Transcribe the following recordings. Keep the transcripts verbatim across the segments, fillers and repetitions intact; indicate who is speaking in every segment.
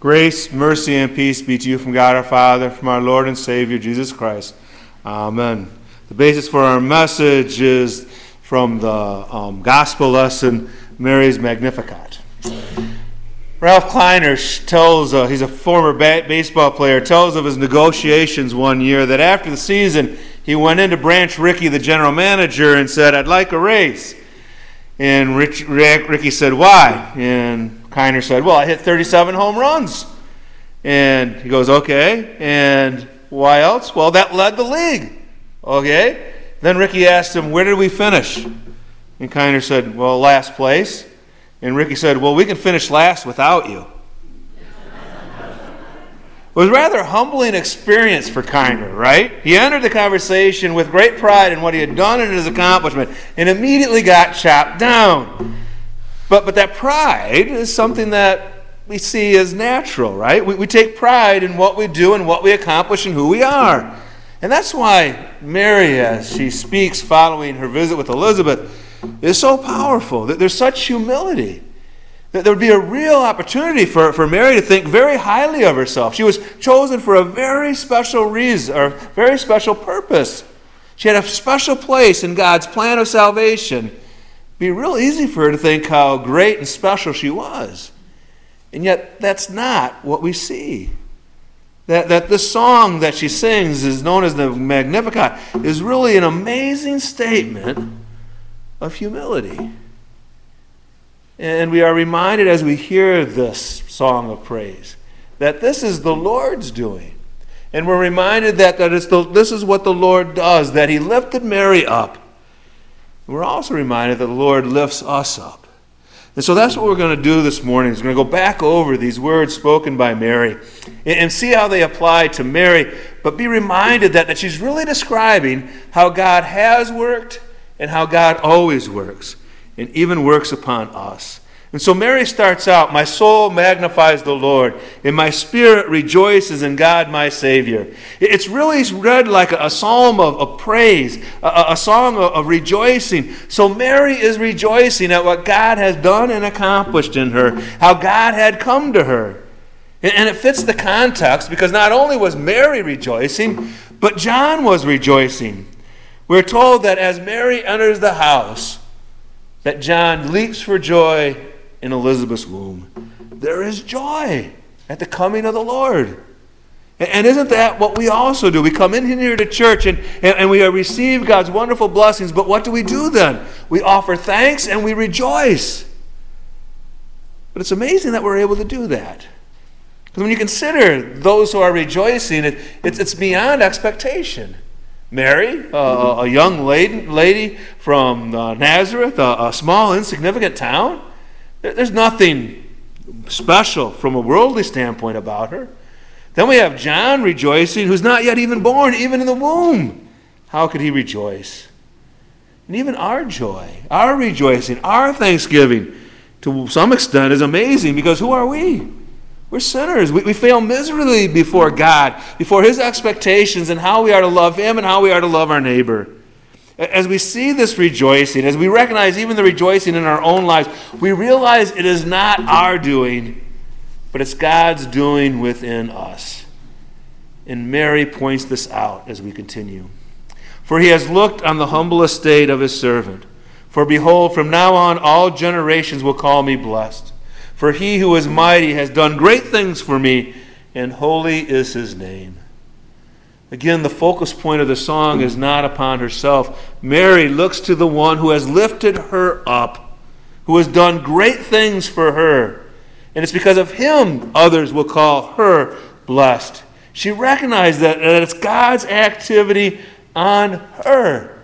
Speaker 1: Grace, mercy, and peace be to you from God our Father, from our Lord and Savior, Jesus Christ. Amen. The basis for our message is from the um, gospel lesson, Mary's Magnificat. Ralph Kleiner tells, uh, he's a former ba- baseball player, tells of his negotiations one year that after the season, he went in to Branch Rickey, the general manager, and said, "I'd like a raise." And Rich, Rick, Rickey said, "Why?" And Kiner said, "Well, I hit thirty-seven home runs." And he goes, "Okay, and why else?" "Well, that led the league." "Okay." Then Rickey asked him, "Where did we finish?" And Kiner said, "Well, last place." And Rickey said, "Well, we can finish last without you." It was a rather humbling experience for Kiner, right? He entered the conversation with great pride in what he had done and his accomplishment, and immediately got chopped down. But but that pride is something that we see as natural, right? We, we take pride in what we do and what we accomplish and who we are. And that's why Mary, as she speaks following her visit with Elizabeth, is so powerful. That there's such humility. That there would be a real opportunity for, for Mary to think very highly of herself. She was chosen for a very special reason, or very special purpose. She had a special place in God's plan of salvation. It'd be real easy for her to think how great and special she was. And yet, that's not what we see. That, that this song that she sings is known as the Magnificat is really an amazing statement of humility. And we are reminded as we hear this song of praise that this is the Lord's doing. And we're reminded that, that it's the, this is what the Lord does, that he lifted Mary up. We're also reminded that the Lord lifts us up. And so that's what we're going to do this morning. Is we're going to go back over these words spoken by Mary and, and see how they apply to Mary, but be reminded that, that she's really describing how God has worked and how God always works, and even works upon us. And so Mary starts out, "My soul magnifies the Lord, and my spirit rejoices in God my Savior." It's really read like a, a psalm of, of praise, a, a song of, of rejoicing. So Mary is rejoicing at what God has done and accomplished in her, how God had come to her. And, and it fits the context, because not only was Mary rejoicing, but John was rejoicing. We're told that as Mary enters the house, that John leaps for joy in Elizabeth's womb. There is joy at the coming of the Lord. And isn't that what we also do? We come in here to church and, and we receive God's wonderful blessings, but what do we do then? We offer thanks and we rejoice. But it's amazing that we're able to do that. Because when you consider those who are rejoicing, it, it's, it's beyond expectation. Mary, uh, a young lady, lady from uh, Nazareth, a, a small, insignificant town. There, there's nothing special from a worldly standpoint about her. Then we have John rejoicing, who's not yet even born, even in the womb. How could he rejoice? And even our joy, our rejoicing, our thanksgiving, to some extent, is amazing, because who are we? We're sinners. We, we fail miserably before God, before his expectations, and how we are to love him and how we are to love our neighbor. As we see this rejoicing, as we recognize even the rejoicing in our own lives, we realize it is not our doing, but it's God's doing within us. And Mary points this out as we continue. "For he has looked on the humble estate of his servant. For behold, from now on all generations will call me blessed. For he who is mighty has done great things for me, and holy is his name." Again, the focus point of the song is not upon herself. Mary looks to the one who has lifted her up, who has done great things for her. And it's because of him others will call her blessed. She recognized that, that it's God's activity on her.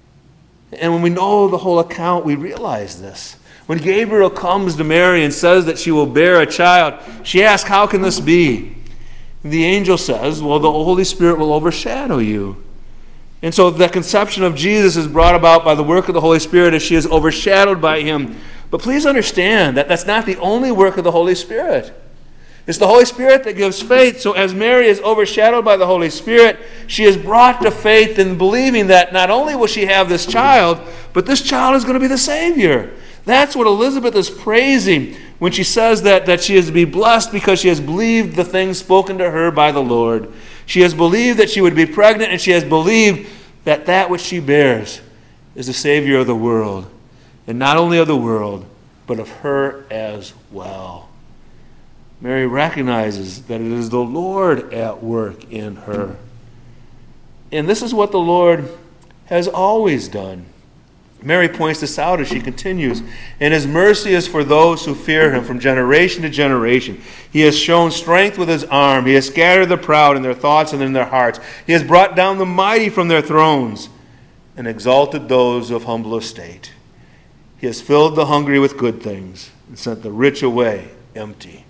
Speaker 1: And when we know the whole account, we realize this. When Gabriel comes to Mary and says that she will bear a child, she asks, "How can this be?" The angel says, "Well, the Holy Spirit will overshadow you." And so the conception of Jesus is brought about by the work of the Holy Spirit as she is overshadowed by him. But please understand that that's not the only work of the Holy Spirit. It's the Holy Spirit that gives faith. So as Mary is overshadowed by the Holy Spirit, she is brought to faith in believing that not only will she have this child, but this child is going to be the Savior. That's what Elizabeth is praising when she says that, that she is to be blessed because she has believed the things spoken to her by the Lord. She has believed that she would be pregnant, and she has believed that that which she bears is the Savior of the world. And not only of the world, but of her as well. Mary recognizes that it is the Lord at work in her. And this is what the Lord has always done. Mary points this out as she continues. And his mercy is for those who fear him from generation to generation. He has shown strength with his arm. He has scattered the proud in their thoughts and in their hearts. He has brought down the mighty from their thrones and exalted those of humble estate. He has filled the hungry with good things and sent the rich away empty.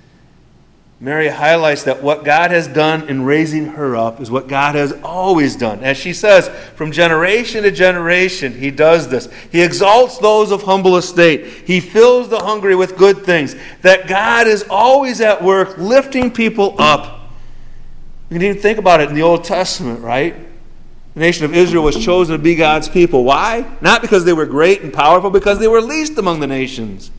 Speaker 1: Mary highlights that what God has done in raising her up is what God has always done. As she says, from generation to generation, he does this. He exalts those of humble estate. He fills the hungry with good things. That God is always at work lifting people up. You can even think about it in the Old Testament, right? The nation of Israel was chosen to be God's people. Why? Not because they were great and powerful, because they were least among the nations.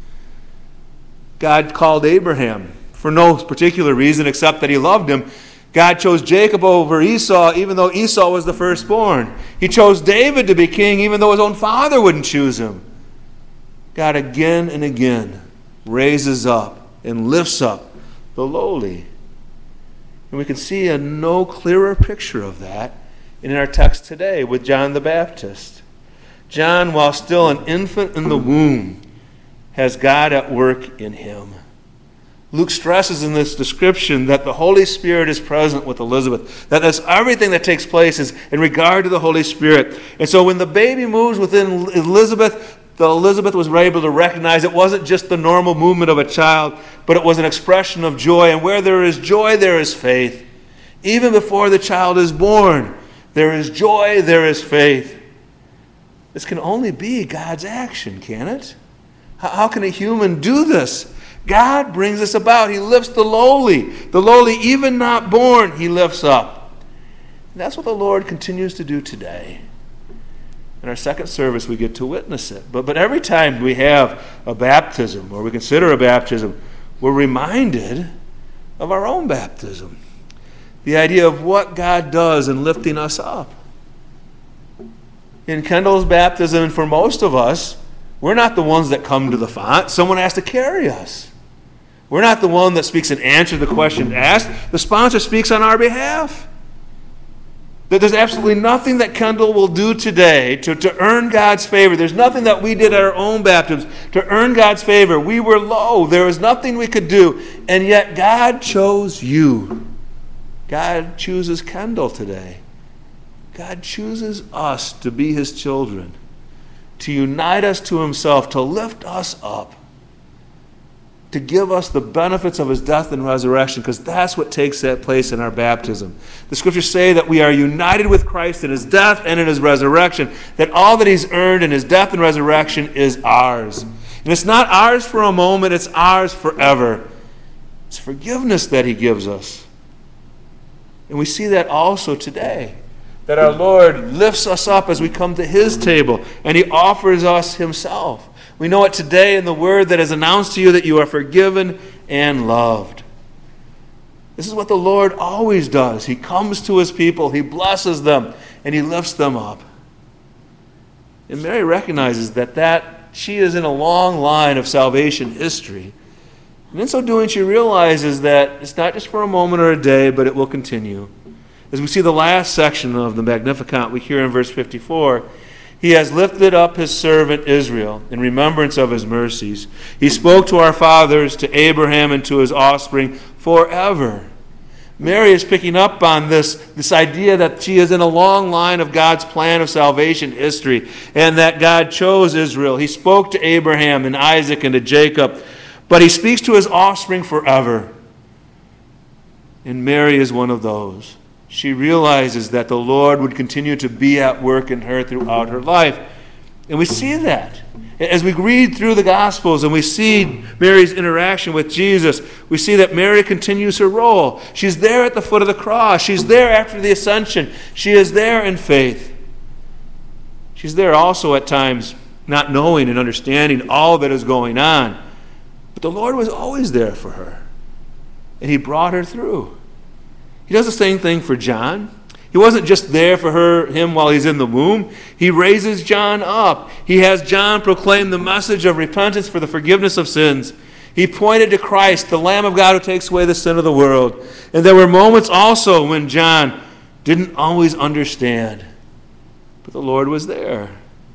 Speaker 1: God called Abraham for no particular reason except that he loved him. God chose Jacob over Esau, even though Esau was the firstborn. He chose David to be king, even though his own father wouldn't choose him. God again and again raises up and lifts up the lowly. And we can see a no clearer picture of that in our text today with John the Baptist. John, while still an infant in the womb, has God at work in him. Luke stresses in this description that the Holy Spirit is present with Elizabeth, that that's everything that takes place is in regard to the Holy Spirit. And so when the baby moves within Elizabeth, the Elizabeth was able to recognize it wasn't just the normal movement of a child, but it was an expression of joy. And where there is joy, there is faith. Even before the child is born, there is joy, there is faith. This can only be God's action, can it? How can a human do this? God brings this about. He lifts the lowly. The lowly, even not born, he lifts up. And that's what the Lord continues to do today. In our second service, we get to witness it. But, but every time we have a baptism, or we consider a baptism, we're reminded of our own baptism. The idea of what God does in lifting us up. In Kendall's baptism, and for most of us, we're not the ones that come to the font. Someone has to carry us. We're not the one that speaks and answers the question asked. The sponsor speaks on our behalf. That there's absolutely nothing that Kendall will do today to, to earn God's favor. There's nothing that we did at our own baptisms to earn God's favor. We were low. There was nothing we could do. And yet God chose you. God chooses Kendall today. God chooses us to be his children, to unite us to himself, to lift us up, to give us the benefits of his death and resurrection, because that's what takes that place in our baptism. The scriptures say that we are united with Christ in his death and in his resurrection, that all that he's earned in his death and resurrection is ours. And it's not ours for a moment, it's ours forever. It's forgiveness that he gives us. And we see that also today, that our Lord lifts us up as we come to his table, and he offers us himself. We know it today in the word that is announced to you that you are forgiven and loved. This is what the Lord always does. He comes to his people, he blesses them, and he lifts them up. And Mary recognizes that, that she is in a long line of salvation history. And in so doing, she realizes that it's not just for a moment or a day, but it will continue. As we see the last section of the Magnificat, we hear in verse fifty-four, he has lifted up his servant Israel in remembrance of his mercies. He spoke to our fathers, to Abraham, and to his offspring forever. Mary is picking up on this, this idea that she is in a long line of God's plan of salvation history, and that God chose Israel. He spoke to Abraham and Isaac and to Jacob, but he speaks to his offspring forever. And Mary is one of those. She realizes that the Lord would continue to be at work in her throughout her life. And we see that. As we read through the Gospels and we see Mary's interaction with Jesus, we see that Mary continues her role. She's there at the foot of the cross. She's there after the ascension. She is there in faith. She's there also at times not knowing and understanding all that is going on. But the Lord was always there for her. And he brought her through. He does the same thing for John. He wasn't just there for her, him while he's in the womb. He raises John up. He has John proclaim the message of repentance for the forgiveness of sins. He pointed to Christ, the Lamb of God who takes away the sin of the world. And there were moments also when John didn't always understand. But the Lord was there.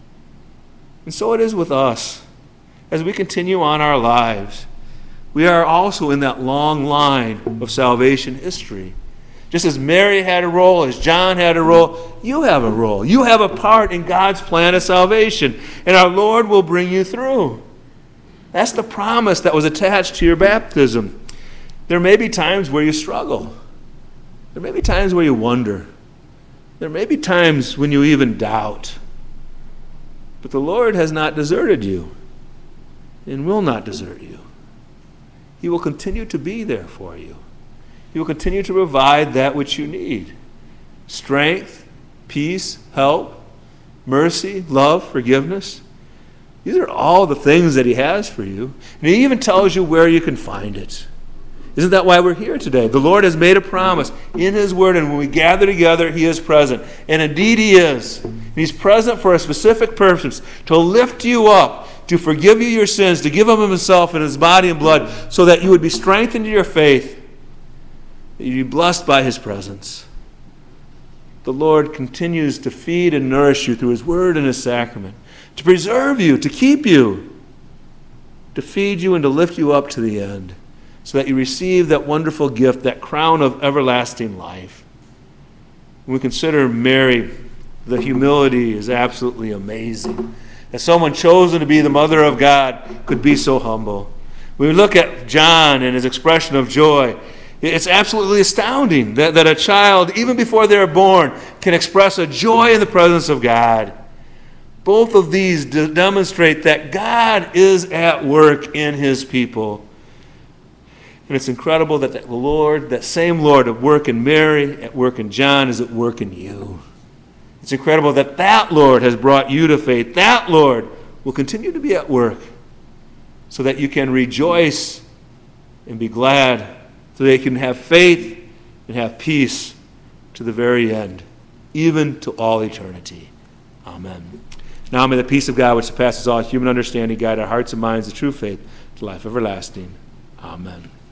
Speaker 1: And so it is with us. As we continue on our lives, we are also in that long line of salvation history. Just as Mary had a role, as John had a role, you have a role. You have a part in God's plan of salvation. And our Lord will bring you through. That's the promise that was attached to your baptism. There may be times where you struggle. There may be times where you wonder. There may be times when you even doubt. But the Lord has not deserted you and will not desert you. He will continue to be there for you. He will continue to provide that which you need. Strength, peace, help, mercy, love, forgiveness. These are all the things that he has for you. And he even tells you where you can find it. Isn't that why we're here today? The Lord has made a promise in his word, and when we gather together, he is present. And indeed he is. And he's present for a specific purpose, to lift you up, to forgive you your sins, to give him himself and his body and blood, so that you would be strengthened in your faith, that you'd be blessed by his presence. The Lord continues to feed and nourish you through his word and his sacrament, to preserve you, to keep you, to feed you and to lift you up to the end, so that you receive that wonderful gift, that crown of everlasting life. When we consider Mary, the humility is absolutely amazing. That someone chosen to be the mother of God could be so humble. When we look at John and his expression of joy, it's absolutely astounding that, that a child, even before they're born, can express a joy in the presence of God. Both of these de- demonstrate that God is at work in his people. And it's incredible that the Lord, that same Lord at work in Mary, at work in John, is at work in you. It's incredible that that Lord has brought you to faith. That Lord will continue to be at work so that you can rejoice and be glad, so that you can have faith and have peace to the very end, even to all eternity. Amen. Now may the peace of God, which surpasses all human understanding, guide our hearts and minds to true faith, to life everlasting. Amen.